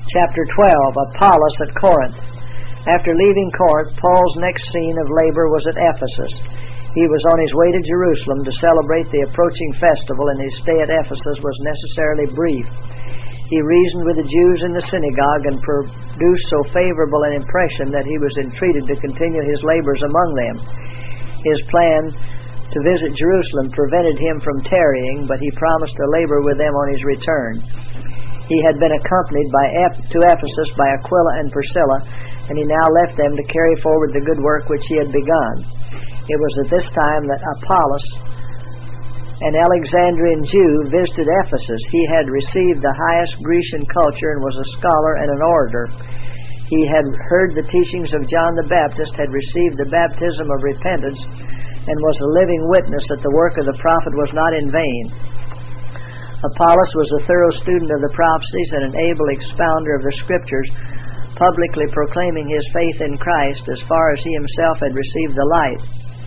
Chapter 12, Apollos at Corinth. After leaving Corinth, Paul's next scene of labor was at Ephesus. He was on his way to Jerusalem to celebrate the approaching festival, and his stay at Ephesus was necessarily brief. He reasoned with the Jews in the synagogue and produced so favorable an impression that he was entreated to continue his labors among them. His plan to visit Jerusalem prevented him from tarrying, but he promised to labor with them on his return. He had been accompanied to Ephesus by Aquila and Priscilla, and he now left them to carry forward the good work which he had begun. It was at this time that Apollos, an Alexandrian Jew, visited Ephesus. He had received the highest Grecian culture and was a scholar and an orator. He had heard the teachings of John the Baptist, had received the baptism of repentance, and was a living witness that the work of the prophet was not in vain. Apollos was a thorough student of the prophecies and an able expounder of the Scriptures, publicly proclaiming his faith in Christ as far as he himself had received the light.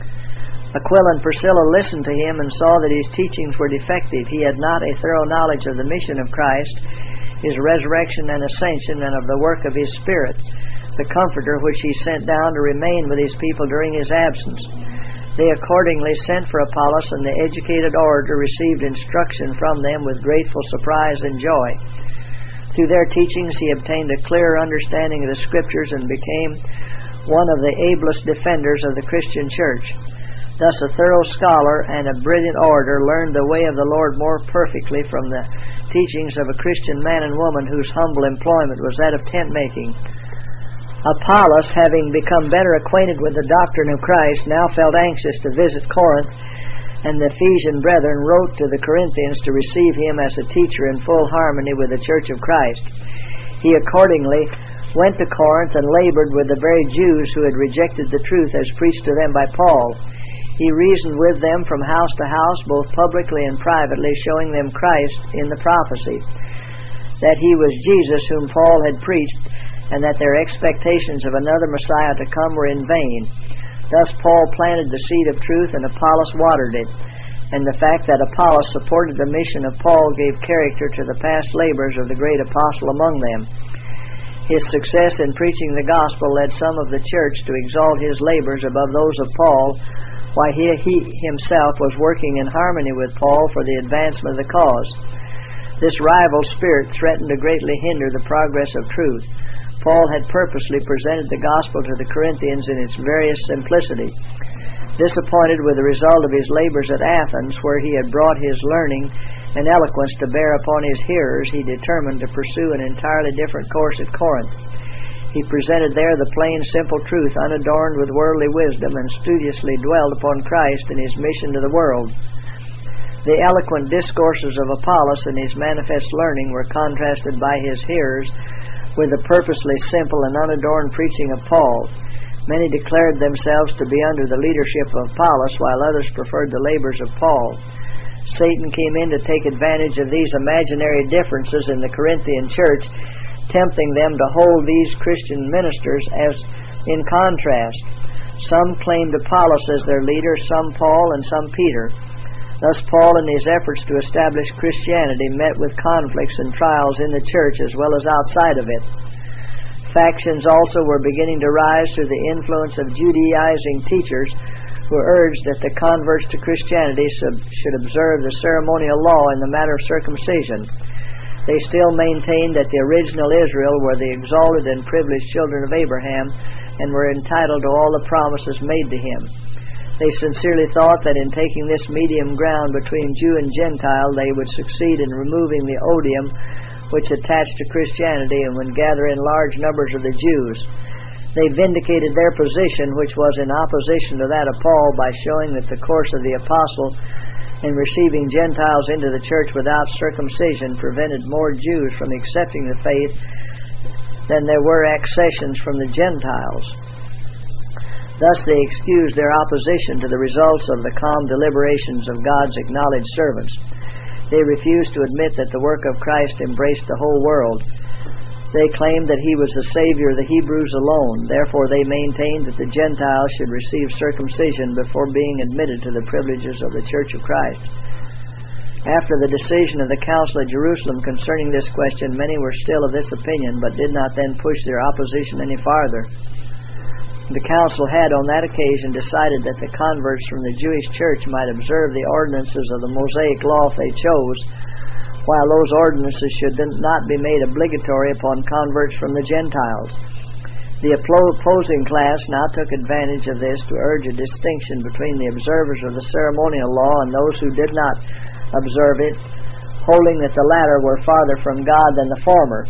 Aquila and Priscilla listened to him and saw that his teachings were defective. He had not a thorough knowledge of the mission of Christ, his resurrection and ascension, and of the work of his Spirit, the Comforter which he sent down to remain with his people during his absence. They accordingly sent for Apollos, and the educated orator received instruction from them with grateful surprise and joy. Through their teachings he obtained a clearer understanding of the Scriptures and became one of the ablest defenders of the Christian church. Thus a thorough scholar and a brilliant orator learned the way of the Lord more perfectly from the teachings of a Christian man and woman whose humble employment was that of tent-making. Apollos, having become better acquainted with the doctrine of Christ, now felt anxious to visit Corinth, and the Ephesian brethren wrote to the Corinthians to receive him as a teacher in full harmony with the Church of Christ. He accordingly went to Corinth and labored with the very Jews who had rejected the truth as preached to them by Paul. He reasoned with them from house to house, both publicly and privately, showing them Christ in the prophecy, that he was Jesus whom Paul had preached, and that their expectations of another Messiah to come were in vain. Thus Paul planted the seed of truth, and Apollos watered it, and the fact that Apollos supported the mission of Paul gave character to the past labors of the great apostle among them. His success in preaching the gospel led some of the church to exalt his labors above those of Paul, while he himself was working in harmony with Paul for the advancement of the cause. This rival spirit threatened to greatly hinder the progress of truth. Paul had purposely presented the gospel to the Corinthians in its various simplicity. Disappointed with the result of his labors at Athens, where he had brought his learning and eloquence to bear upon his hearers, he determined to pursue an entirely different course at Corinth. He presented there the plain, simple truth, unadorned with worldly wisdom, and studiously dwelled upon Christ and his mission to the world. The eloquent discourses of Apollos and his manifest learning were contrasted by his hearers with the purposely simple and unadorned preaching of Paul. Many declared themselves to be under the leadership of Apollos, while others preferred the labors of Paul. Satan came in to take advantage of these imaginary differences in the Corinthian church, tempting them to hold these Christian ministers as in contrast. Some claimed Apollos as their leader, some Paul, and some Peter. Thus Paul, in his efforts to establish Christianity, met with conflicts and trials in the church as well as outside of it. Factions also were beginning to rise through the influence of Judaizing teachers who urged that the converts to Christianity should observe the ceremonial law in the matter of circumcision. They still maintained that the original Israel were the exalted and privileged children of Abraham and were entitled to all the promises made to him. They sincerely thought that in taking this medium ground between Jew and Gentile, they would succeed in removing the odium which attached to Christianity and would gather in large numbers of the Jews. They vindicated their position, which was in opposition to that of Paul, by showing that the course of the apostle in receiving Gentiles into the church without circumcision prevented more Jews from accepting the faith than there were accessions from the Gentiles. Thus they excused their opposition to the results of the calm deliberations of God's acknowledged servants. They refused to admit that the work of Christ embraced the whole world. They claimed that he was the Savior of the Hebrews alone. Therefore they maintained that the Gentiles should receive circumcision before being admitted to the privileges of the Church of Christ. After the decision of the council at Jerusalem concerning this question, many were still of this opinion, but did not then push their opposition any farther. The council had on that occasion decided that the converts from the Jewish church might observe the ordinances of the Mosaic law if they chose, while those ordinances should not be made obligatory upon converts from the Gentiles. The opposing class now took advantage of this to urge a distinction between the observers of the ceremonial law and those who did not observe it, holding that the latter were farther from God than the former.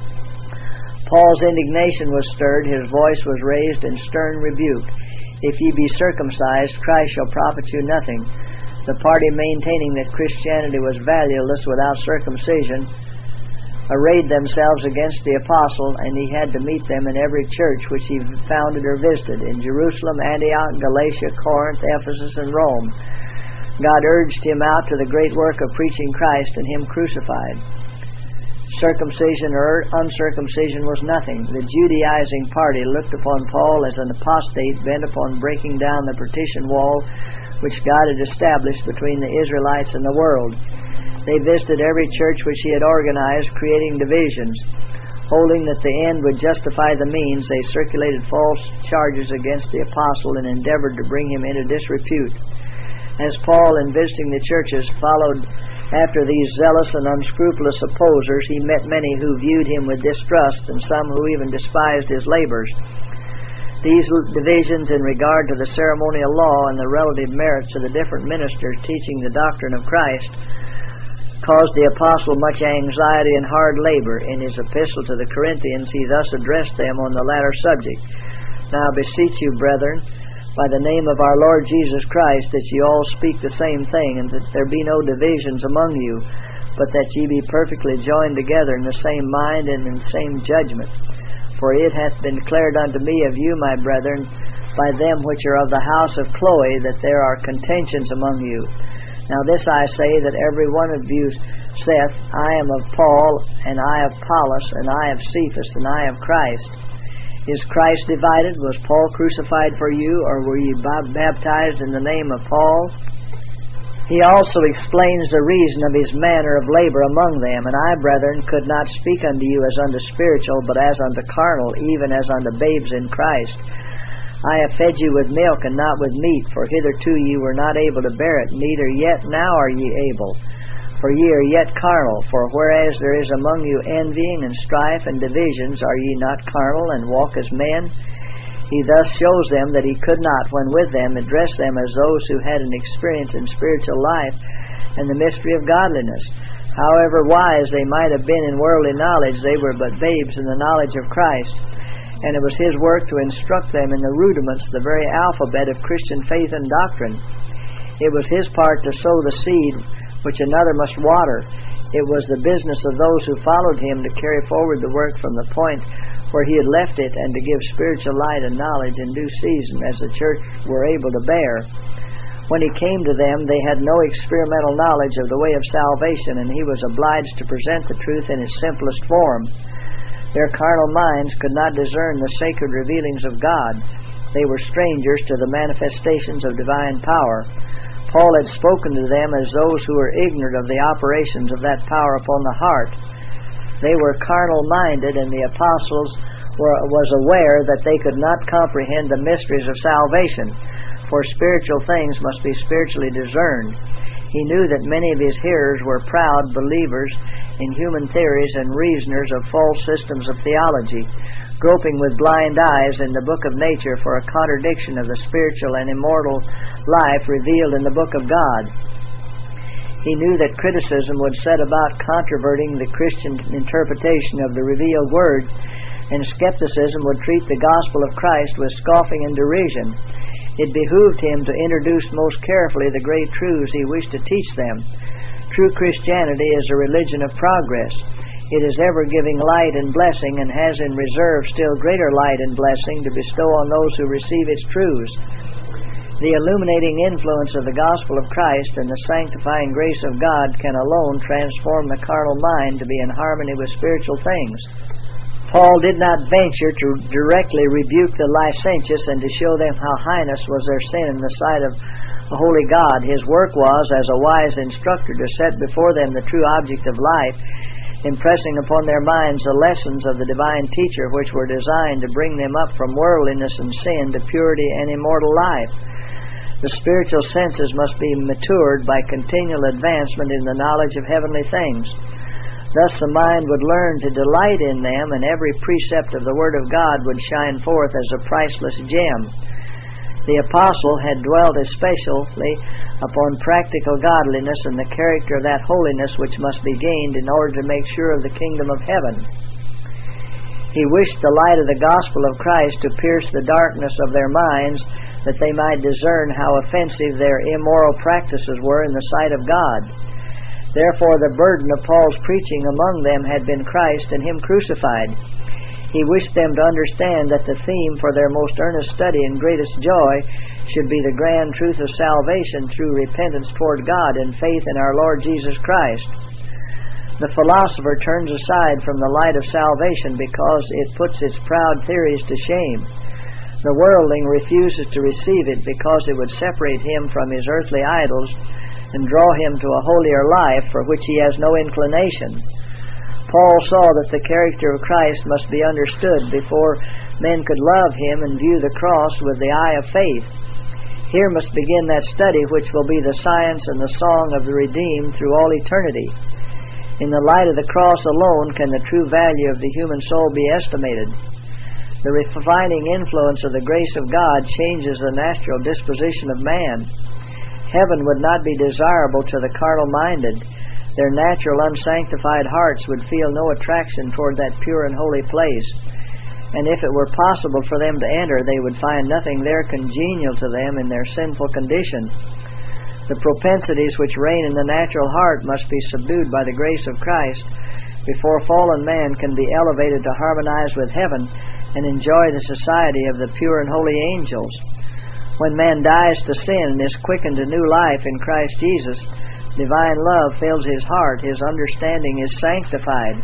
Paul's indignation was stirred, his voice was raised in stern rebuke. If ye be circumcised, Christ shall profit you nothing. The party maintaining that Christianity was valueless without circumcision arrayed themselves against the apostle, and he had to meet them in every church which he founded or visited, in Jerusalem, Antioch, Galatia, Corinth, Ephesus, and Rome. God urged him out to the great work of preaching Christ and him crucified. Circumcision or uncircumcision was nothing. The Judaizing party looked upon Paul as an apostate bent upon breaking down the partition wall which God had established between the Israelites and the world. They visited every church which he had organized, creating divisions. Holding that the end would justify the means, they circulated false charges against the apostle and endeavored to bring him into disrepute. As Paul, in visiting the churches, followed after these zealous and unscrupulous opposers, he met many who viewed him with distrust, and some who even despised his labors. These divisions in regard to the ceremonial law and the relative merits of the different ministers teaching the doctrine of Christ caused the apostle much anxiety and hard labor. In his epistle to the Corinthians, he thus addressed them on the latter subject. Now I beseech you, brethren, by the name of our Lord Jesus Christ, that ye all speak the same thing, and that there be no divisions among you, but that ye be perfectly joined together in the same mind and in the same judgment. For it hath been declared unto me of you, my brethren, by them which are of the house of Chloe, that there are contentions among you. Now this I say, that every one of you saith, I am of Paul, and I of Apollos, and I of Cephas, and I of Christ. Is Christ divided? Was Paul crucified for you, or were ye baptized in the name of Paul? He also explains the reason of his manner of labor among them. And I, brethren, could not speak unto you as unto spiritual, but as unto carnal, even as unto babes in Christ. I have fed you with milk and not with meat, for hitherto ye were not able to bear it, neither yet now are ye able. For ye are yet carnal, for whereas there is among you envying and strife and divisions, are ye not carnal and walk as men? He thus shows them that he could not, when with them, address them as those who had an experience in spiritual life and the mystery of godliness. However wise they might have been in worldly knowledge, they were but babes in the knowledge of Christ. And it was his work to instruct them in the rudiments, the very alphabet of Christian faith and doctrine. It was his part to sow the seed which another must water. It was the business of those who followed him to carry forward the work from the point where he had left it, and to give spiritual light and knowledge in due season, as the church were able to bear. When he came to them, they had no experimental knowledge of the way of salvation, and he was obliged to present the truth in its simplest form. Their carnal minds could not discern the sacred revealings of God. They were strangers to the manifestations of divine power. Paul had spoken to them as those who were ignorant of the operations of that power upon the heart. They were carnal-minded, and the apostles was aware that they could not comprehend the mysteries of salvation, for spiritual things must be spiritually discerned. He knew that many of his hearers were proud believers in human theories and reasoners of false systems of theology, groping with blind eyes in the book of nature for a contradiction of the spiritual and immortal life revealed in the book of God. He knew that criticism would set about controverting the Christian interpretation of the revealed Word, and skepticism would treat the gospel of Christ with scoffing and derision. It behooved him to introduce most carefully the great truths he wished to teach them. True Christianity is a religion of progress. It is ever giving light and blessing, and has in reserve still greater light and blessing to bestow on those who receive its truths. The illuminating influence of the gospel of Christ and the sanctifying grace of God can alone transform the carnal mind to be in harmony with spiritual things. Paul did not venture to directly rebuke the licentious and to show them how heinous was their sin in the sight of a holy God. His work was, as a wise instructor, to set before them the true object of life, impressing upon their minds the lessons of the divine teacher, which were designed to bring them up from worldliness and sin to purity and immortal life. The spiritual senses must be matured by continual advancement in the knowledge of heavenly things. Thus the mind would learn to delight in them, and every precept of the Word of God would shine forth as a priceless gem. The apostle had dwelt especially upon practical godliness and the character of that holiness which must be gained in order to make sure of the kingdom of heaven. He wished the light of the gospel of Christ to pierce the darkness of their minds, that they might discern how offensive their immoral practices were in the sight of God. Therefore the burden of Paul's preaching among them had been Christ and Him crucified. He wished them to understand that the theme for their most earnest study and greatest joy should be the grand truth of salvation through repentance toward God and faith in our Lord Jesus Christ. The philosopher turns aside from the light of salvation because it puts its proud theories to shame. The worldling refuses to receive it because it would separate him from his earthly idols and draw him to a holier life for which he has no inclination. Paul saw that the character of Christ must be understood before men could love Him and view the cross with the eye of faith. Here must begin that study which will be the science and the song of the redeemed through all eternity. In the light of the cross alone can the true value of the human soul be estimated. The refining influence of the grace of God changes the natural disposition of man. Heaven would not be desirable to the carnal-minded. Their natural unsanctified hearts would feel no attraction toward that pure and holy place. And if it were possible for them to enter, they would find nothing there congenial to them in their sinful condition. The propensities which reign in the natural heart must be subdued by the grace of Christ before fallen man can be elevated to harmonize with heaven and enjoy the society of the pure and holy angels. When man dies to sin and is quickened to new life in Christ Jesus, divine love fills his heart, his understanding is sanctified.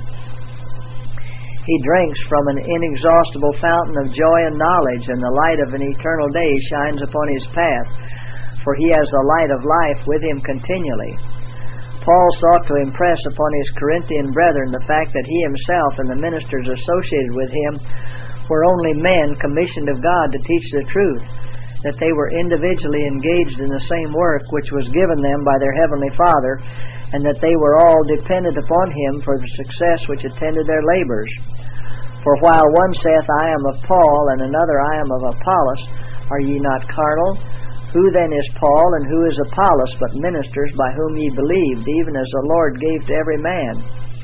He drinks from an inexhaustible fountain of joy and knowledge, and the light of an eternal day shines upon his path, for he has the light of life with him continually. Paul sought to impress upon his Corinthian brethren the fact that he himself and the ministers associated with him were only men commissioned of God to teach the truth, that they were individually engaged in the same work which was given them by their Heavenly Father, and that they were all dependent upon Him for the success which attended their labors. For while one saith, I am of Paul, and another, I am of Apollos, are ye not carnal? Who then is Paul, and who is Apollos, but ministers by whom ye believed, even as the Lord gave to every man?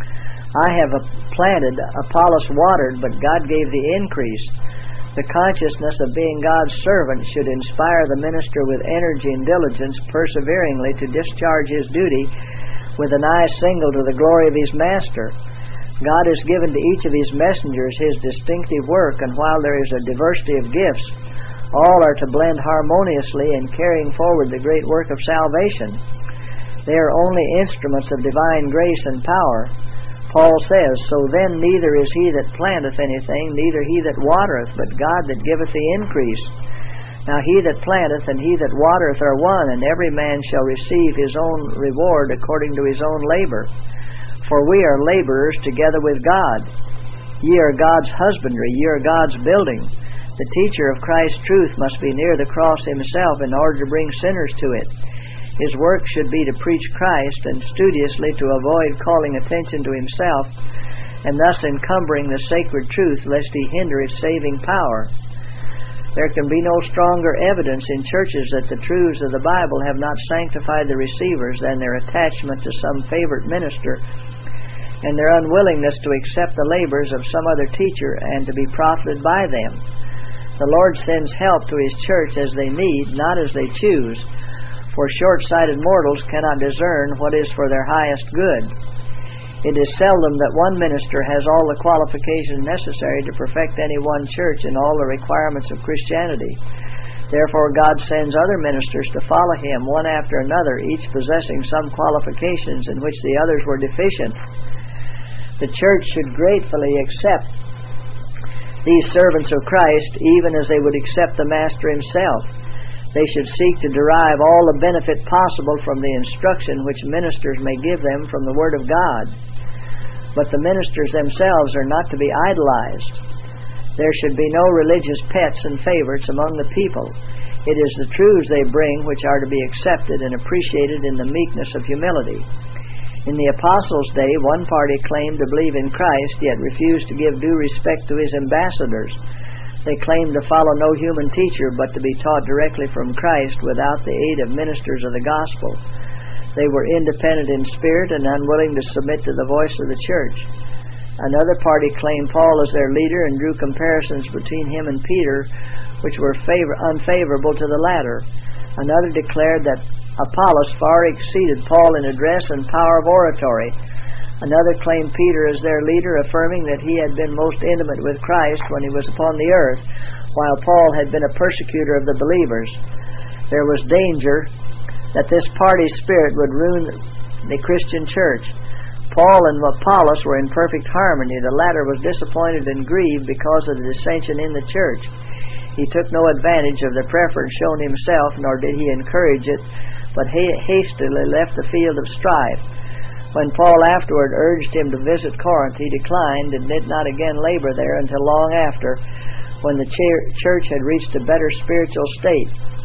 I have planted, Apollos watered, but God gave the increase. The consciousness of being God's servant should inspire the minister with energy and diligence, perseveringly to discharge his duty with an eye single to the glory of his master. God has given to each of his messengers his distinctive work, and while there is a diversity of gifts, all are to blend harmoniously in carrying forward the great work of salvation. They are only instruments of divine grace and power. Paul says, So then neither is he that planteth anything, neither he that watereth, but God that giveth the increase. Now he that planteth and he that watereth are one, and every man shall receive his own reward according to his own labor. For we are laborers together with God. Ye are God's husbandry, ye are God's building. The teacher of Christ's truth must be near the cross himself in order to bring sinners to it. His work should be to preach Christ, and studiously to avoid calling attention to himself, and thus encumbering the sacred truth, lest he hinder its saving power. There can be no stronger evidence in churches that the truths of the Bible have not sanctified the receivers than their attachment to some favorite minister, and their unwillingness to accept the labors of some other teacher and to be profited by them. The Lord sends help to His church as they need, not as they choose. For short-sighted mortals cannot discern what is for their highest good. It is seldom that one minister has all the qualifications necessary to perfect any one church in all the requirements of Christianity. Therefore God sends other ministers to follow him, one after another, each possessing some qualifications in which the others were deficient. The church should gratefully accept these servants of Christ, even as they would accept the Master himself. They should seek to derive all the benefit possible from the instruction which ministers may give them from the Word of God. But the ministers themselves are not to be idolized. There should be no religious pets and favorites among the people. It is the truths they bring which are to be accepted and appreciated in the meekness of humility. In the Apostles' day, one party claimed to believe in Christ, yet refused to give due respect to His ambassadors. They claimed to follow no human teacher, but to be taught directly from Christ without the aid of ministers of the gospel. They were independent in spirit and unwilling to submit to the voice of the church. Another party claimed Paul as their leader and drew comparisons between him and Peter, which were unfavorable to the latter. Another declared that Apollos far exceeded Paul in address and power of oratory. Another claimed Peter as their leader, affirming that he had been most intimate with Christ when he was upon the earth, while Paul had been a persecutor of the believers. There was danger that this party's spirit would ruin the Christian church. Paul and Apollos were in perfect harmony. The latter was disappointed and grieved because of the dissension in the church. He took no advantage of the preference shown himself, nor did he encourage it, but hastily left the field of strife. When Paul afterward urged him to visit Corinth, he declined and did not again labor there until long after, when the church had reached a better spiritual state.